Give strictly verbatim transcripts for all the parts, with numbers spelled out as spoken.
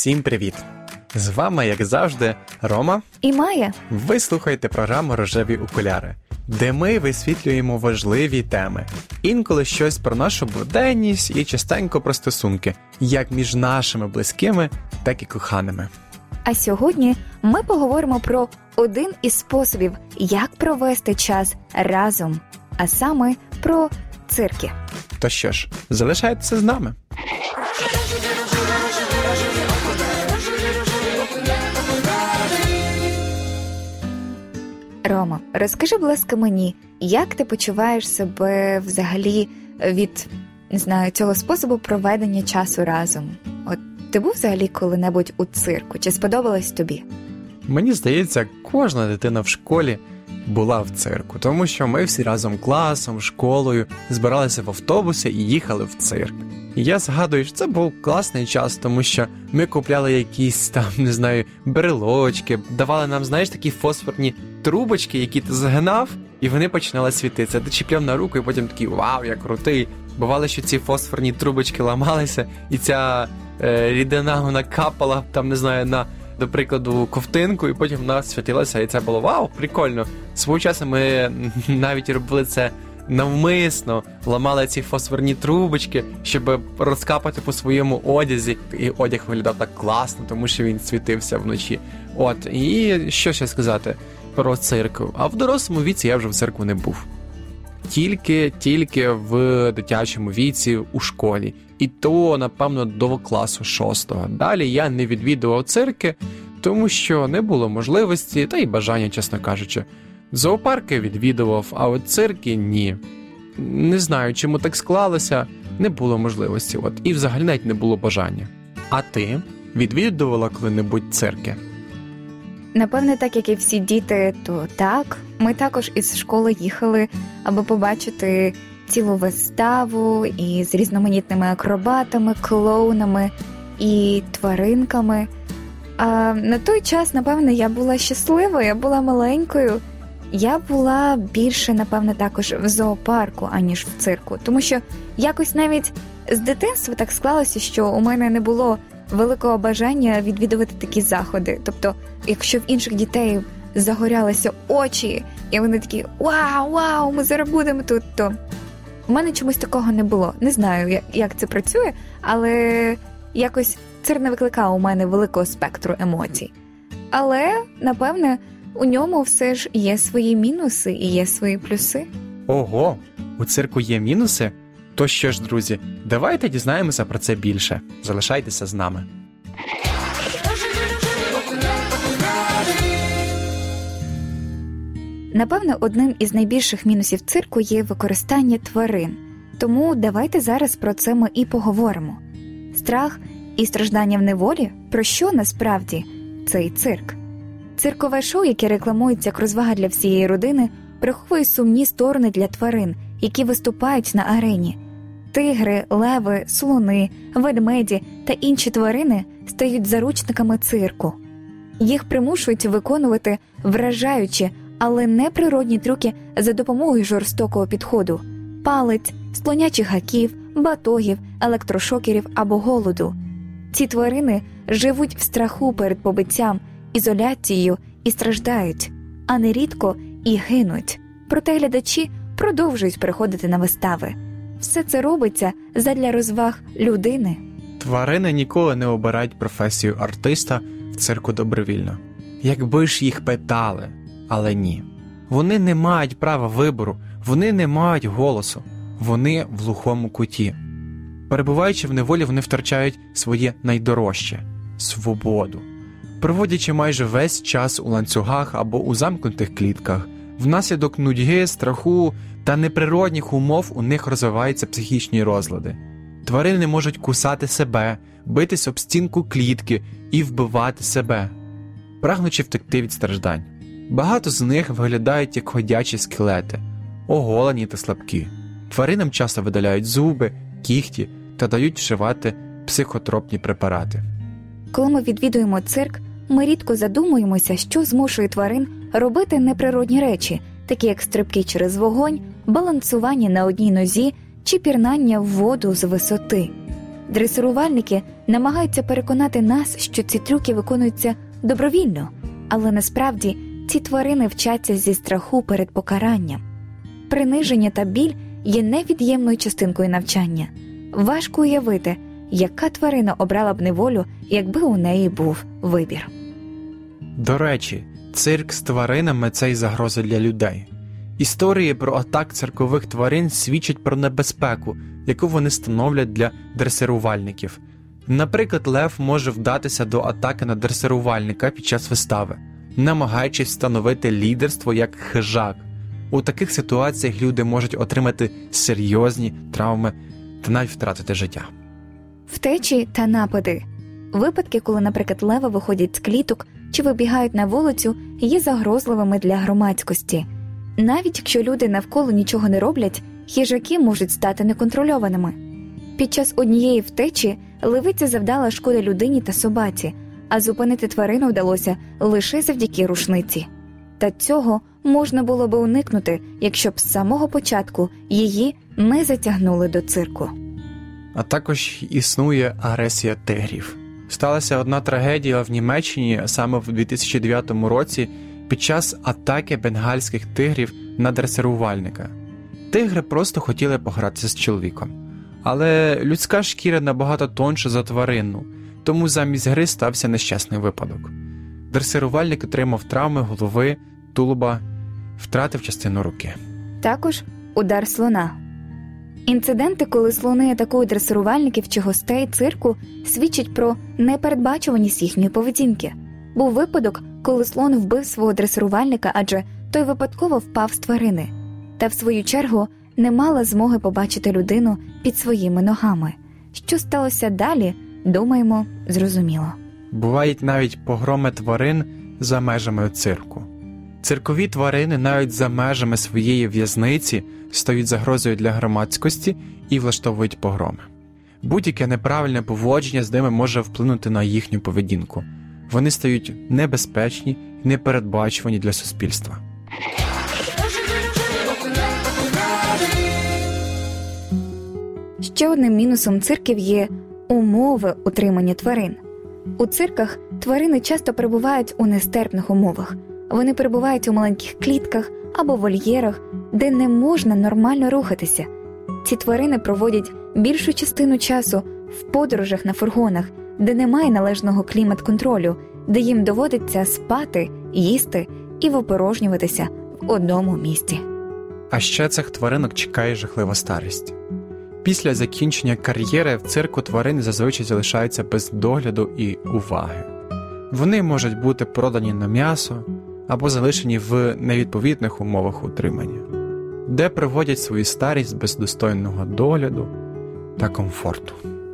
Всім привіт! З вами, як завжди, Рома і Майя. Ви слухаєте програму «Рожеві окуляри», де ми висвітлюємо важливі теми. Інколи щось про нашу буденність і частенько про стосунки, як між нашими близькими, так і коханими. А сьогодні ми поговоримо про один із способів, як провести час разом, а саме про цирки. То що ж, залишайтеся з нами. Рома, розкажи, будь ласка, мені, як ти почуваєш себе взагалі від, не знаю, цього способу проведення часу разом? От ти був взагалі коли-небудь у цирку? Чи сподобалось тобі? Мені здається, кожна дитина в школі була в цирку, тому що ми всі разом класом, школою збиралися в автобуси і їхали в цирк. І я згадую, що це був класний час, тому що ми купляли якісь там, не знаю, брелочки, давали нам, знаєш, такі фосфорні трубочки, які ти загинав, і вони починали світитися. Ти чіпляв на руку, і потім такий, вау, я крутий. Бувало, що ці фосфорні трубочки ламалися, і ця е, рідина, вона капала, там, не знаю, на, до прикладу, ковтинку, і потім вона світилася, і це було, вау, прикольно. Свого часу ми навіть робили це навмисно, ламали ці фосфорні трубочки, щоб розкапати по своєму одязі. І одяг виглядав так класно, тому що він світився вночі. От, і що ще сказати про цирк? А в дорослому віці я вже в цирку не був. Тільки, тільки в дитячому віці у школі. І то, напевно, до класу шостого. Далі я не відвідував цирки, тому що не було можливості, та й бажання, чесно кажучи. Зоопарки відвідував, а от цирки – ні. Не знаю, чому так склалося, не було можливості, от, і взагалі навіть не було бажання. А ти відвідувала коли-небудь цирки? Напевне, так, як і всі діти, то так. Ми також із школи їхали, аби побачити цілу виставу із різноманітними акробатами, клоунами і тваринками. А на той час, напевне, я була щаслива, я була маленькою. Я була більше, напевне, також в зоопарку, аніж в цирку. Тому що якось навіть з дитинства так склалося, що у мене не було великого бажання відвідувати такі заходи. Тобто, якщо в інших дітей загорялися очі, і вони такі «Вау, вау, ми зараз будемо тут», то в мене чомусь такого не було. Не знаю, як це працює, але якось цирк не викликав у мене великого спектру емоцій. Але, напевне, у ньому все ж є свої мінуси і є свої плюси. Ого, у цирку є мінуси? То що ж, друзі, давайте дізнаємося про це більше. Залишайтеся з нами. Напевне, одним із найбільших мінусів цирку є використання тварин. Тому давайте зараз про це ми і поговоримо. Страх і страждання в неволі – про що насправді цей цирк? Циркове шоу, яке рекламується як розвага для всієї родини, приховує сумні сторони для тварин, які виступають на арені. Тигри, леви, слони, ведмеді та інші тварини стають заручниками цирку. Їх примушують виконувати вражаючі, але неприродні трюки за допомогою жорстокого підходу – палиць, слонячих гаків, батогів, електрошокерів або голоду. Ці тварини живуть в страху перед побиттям, ізоляцією і страждають, а нерідко і гинуть. Проте глядачі продовжують приходити на вистави. Все це робиться задля розваг людини. Тварини ніколи не обирають професію артиста в цирку добровільно. Якби ж їх питали, але ні. Вони не мають права вибору, вони не мають голосу, вони в глухому куті. Перебуваючи в неволі, вони втрачають своє найдорожче – свободу. Проводячи майже весь час у ланцюгах або у замкнутих клітках, внаслідок нудьги, страху та неприродних умов у них розвиваються психічні розлади. Тварини можуть кусати себе, битись об стінку клітки і вбивати себе, прагнучи втекти від страждань. Багато з них виглядають як ходячі скелети, оголені та слабкі. Тваринам часто видаляють зуби, кігті та дають вживати психотропні препарати. Коли ми відвідуємо цирк, ми рідко задумуємося, що змушує тварин робити неприродні речі, такі як стрибки через вогонь, балансування на одній нозі чи пірнання в воду з висоти. Дресирувальники намагаються переконати нас, що ці трюки виконуються добровільно, але насправді ці тварини вчаться зі страху перед покаранням. Приниження та біль є невід'ємною частинкою навчання. Важко уявити, яка тварина обрала б неволю, якби у неї був вибір. До речі, цирк з тваринами – це й загроза для людей. Історії про атак циркових тварин свідчать про небезпеку, яку вони становлять для дресирувальників. Наприклад, лев може вдатися до атаки на дресирувальника під час вистави, намагаючись встановити лідерство як хижак. У таких ситуаціях люди можуть отримати серйозні травми та навіть втратити життя. Втечі та напади. Випадки, коли, наприклад, леви виходять з кліток чи вибігають на вулицю, є загрозливими для громадськості. Навіть якщо люди навколо нічого не роблять, хижаки можуть стати неконтрольованими. Під час однієї втечі левиця завдала шкоди людині та собаці, а зупинити тварину вдалося лише завдяки рушниці. Та цього можна було би уникнути, якщо б з самого початку її не затягнули до цирку. А також існує агресія тигрів. Сталася одна трагедія в Німеччині саме в дві тисячі дев'ятому році під час атаки бенгальських тигрів на дресирувальника. Тигри просто хотіли погратися з чоловіком. Але людська шкіра набагато тонша за тваринну, тому замість гри стався нещасний випадок. Дресирувальник отримав травми голови, тулуба, втратив частину руки. Також удар слона. Інциденти, коли слони атакують дресирувальників чи гостей цирку, свідчать про непередбачуваність їхньої поведінки. Був випадок, коли слон вбив свого дресирувальника, адже той випадково впав з тварини. Та в свою чергу не мала змоги побачити людину під своїми ногами. Що сталося далі, думаємо, зрозуміло. Бувають навіть погроми тварин за межами цирку. Циркові тварини навіть за межами своєї в'язниці стають загрозою для громадськості і влаштовують погроми. Будь-яке неправильне поводження з ними може вплинути на їхню поведінку. Вони стають небезпечні і непередбачувані для суспільства. Ще одним мінусом цирків є умови утримання тварин. У цирках тварини часто перебувають у нестерпних умовах. Вони перебувають у маленьких клітках або вольєрах, де не можна нормально рухатися. Ці тварини проводять більшу частину часу в подорожах на фургонах, де немає належного клімат-контролю, де їм доводиться спати, їсти і випорожнюватися в одному місці. А ще цих тваринок чекає жахлива старість. Після закінчення кар'єри в цирку тварини зазвичай залишаються без догляду і уваги. Вони можуть бути продані на м'ясо або залишені в невідповідних умовах утримання, де проводять свою старість без достойного догляду та комфорту.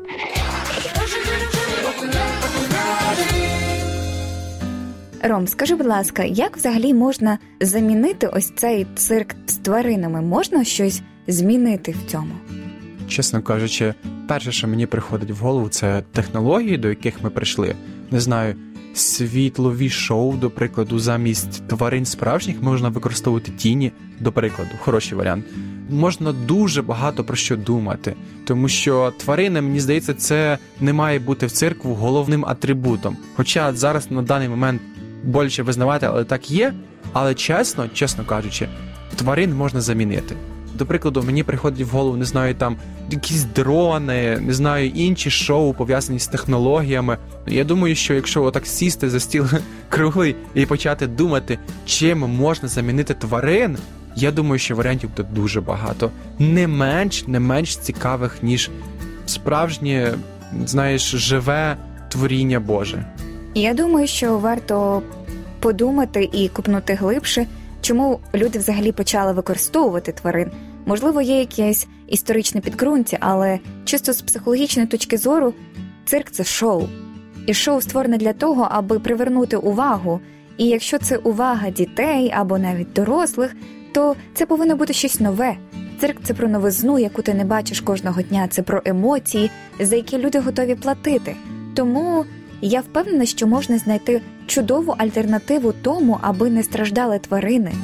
Ром, скажи, будь ласка, як взагалі можна замінити ось цей цирк з тваринами? Можна щось змінити в цьому? Чесно кажучи, перше, що мені приходить в голову, це технології, до яких ми прийшли. Не знаю, світлові шоу, до прикладу, замість тварин справжніх можна використовувати тіні, до прикладу, хороший варіант. Можна дуже багато про що думати, тому що тварини, мені здається, це не має бути в цирку головним атрибутом. Хоча зараз на даний момент більше визнавати, але так є, але чесно, чесно кажучи, тварин можна замінити. До прикладу, мені приходить в голову, не знаю, там якісь дрони, не знаю, інші шоу, пов'язані з технологіями. Я думаю, що якщо отак сісти за стіл круглий і почати думати, чим можна замінити тварин, я думаю, що варіантів буде дуже багато. Не менш, не менш цікавих, ніж справжнє, знаєш, живе творіння Боже. Я думаю, що варто подумати і копнути глибше, чому люди взагалі почали використовувати тварин. Можливо, є якесь історичне підґрунтя, але чисто з психологічної точки зору цирк – це шоу. І шоу створене для того, аби привернути увагу. І якщо це увага дітей або навіть дорослих, то це повинно бути щось нове. Цирк – це про новизну, яку ти не бачиш кожного дня, це про емоції, за які люди готові платити. Тому я впевнена, що можна знайти чудову альтернативу тому, аби не страждали тварини.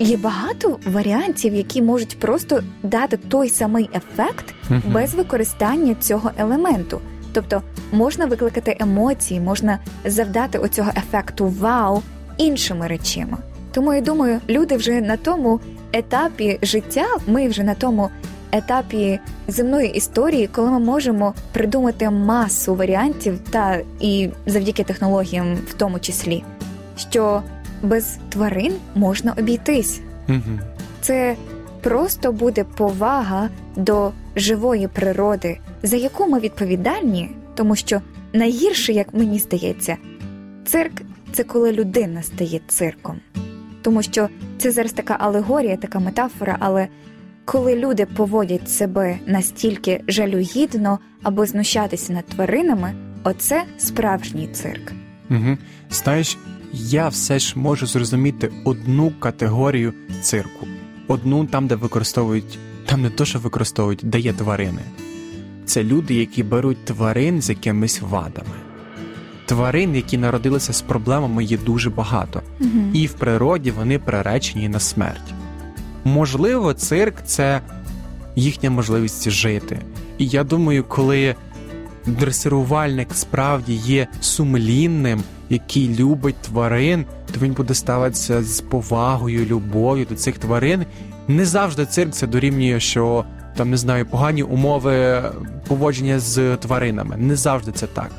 є багато варіантів, які можуть просто дати той самий ефект Мгм. без використання цього елементу. Тобто можна викликати емоції, можна завдати оцього ефекту вау іншими речами. Тому я думаю, люди вже на тому етапі життя, ми вже на тому етапі земної історії, коли ми можемо придумати масу варіантів, та і завдяки технологіям в тому числі, що без тварин можна обійтись. Мгм. Це просто буде повага до живої природи, за яку ми відповідальні, тому що найгірше, як мені здається, цирк – це коли людина стає цирком. Тому що це зараз така алегорія, така метафора, але коли люди поводять себе настільки жалюгідно або знущатися над тваринами, оце справжній цирк. Угу. Знаєш, я все ж можу зрозуміти одну категорію цирку. Одну там, де використовують, там не то, що використовують, де є тварини. Це люди, які беруть тварин з якимись вадами. Тварин, які народилися з проблемами, є дуже багато. Угу. І в природі вони приречені на смерть. Можливо, цирк – це їхня можливість жити. І я думаю, коли дресирувальник справді є сумлінним, який любить тварин, то він буде ставитися з повагою, любов'ю до цих тварин. Не завжди цирк це дорівнює, що, там, не знаю, погані умови поводження з тваринами. Не завжди це так.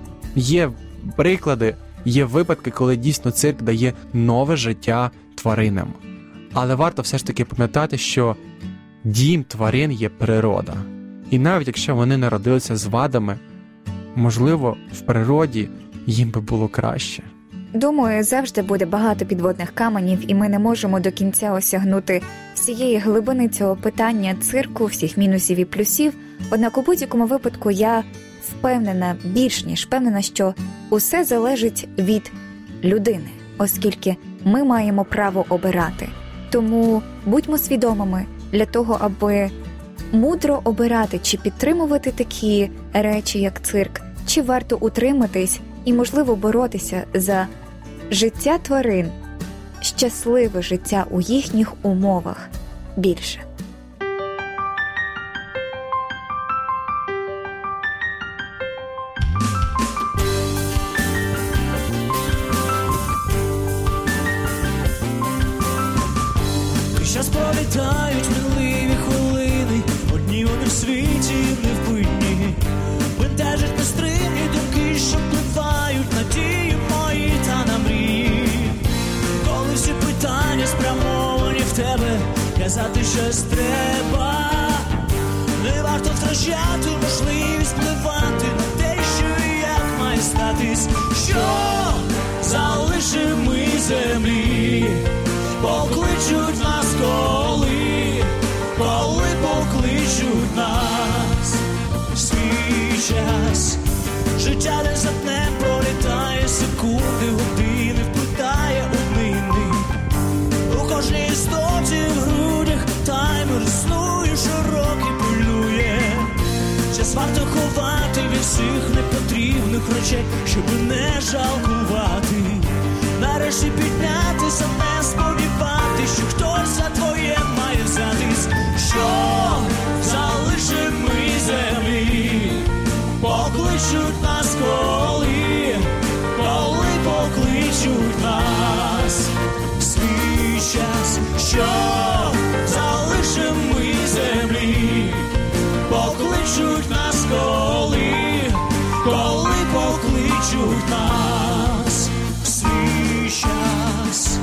Є приклади, є випадки, коли дійсно цирк дає нове життя тваринам. Але варто все ж таки пам'ятати, що дім тварин є природа. І навіть якщо вони народилися з вадами, можливо, в природі їм би було краще. Думаю, завжди буде багато підводних каменів, і ми не можемо до кінця осягнути всієї глибини цього питання цирку, всіх мінусів і плюсів. Однак у будь-якому випадку я впевнена, більш ніж впевнена, що усе залежить від людини, оскільки ми маємо право обирати. Тому будьмо свідомими для того, аби мудро обирати, чи підтримувати такі речі, як цирк, чи варто утриматись і, можливо, боротися за життя тварин, щасливе життя у їхніх умовах більше. Щас пролітають минливі хвилини, одні вони в світі невбитні. Бентежать нестримні думки, що пливають, надії мої та на мрії. Коли всі питання спрямовані в тебе, казати щось треба. Не варто втрачати можливість впливати на те, що і як має статись. Що залишив ми землі, покличуть нас коли, коли покличуть нас. Свій час, життя не затне, пролітає секунди, години, вплітає у днини. У кожній істоті в грудях таймер існує, широкий полює. Час варто ховати від всіх непотрібних речей, щоб не жалкувати. Нарешті піднятися, не сподіватись, що хтось за твоє має взятись. Що залишив ми землі, покличуть нас коли, коли покличуть нас. Свій час, що залишив ми землі, покличуть нас коли, коли покличуть нас. Свій час.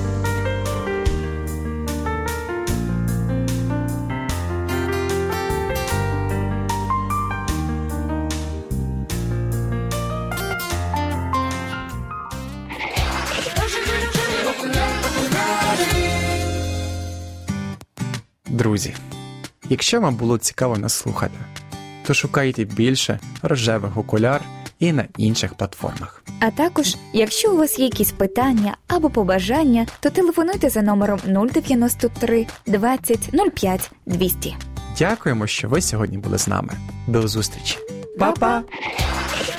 Друзі, якщо вам було цікаво нас слухати, то шукайте більше рожевих окуляр і на інших платформах. А також, якщо у вас є якісь питання або побажання, то телефонуйте за номером нуль дев'яносто три двадцять нуль п'ять двісті. Дякуємо, що ви сьогодні були з нами. До зустрічі. Па-па!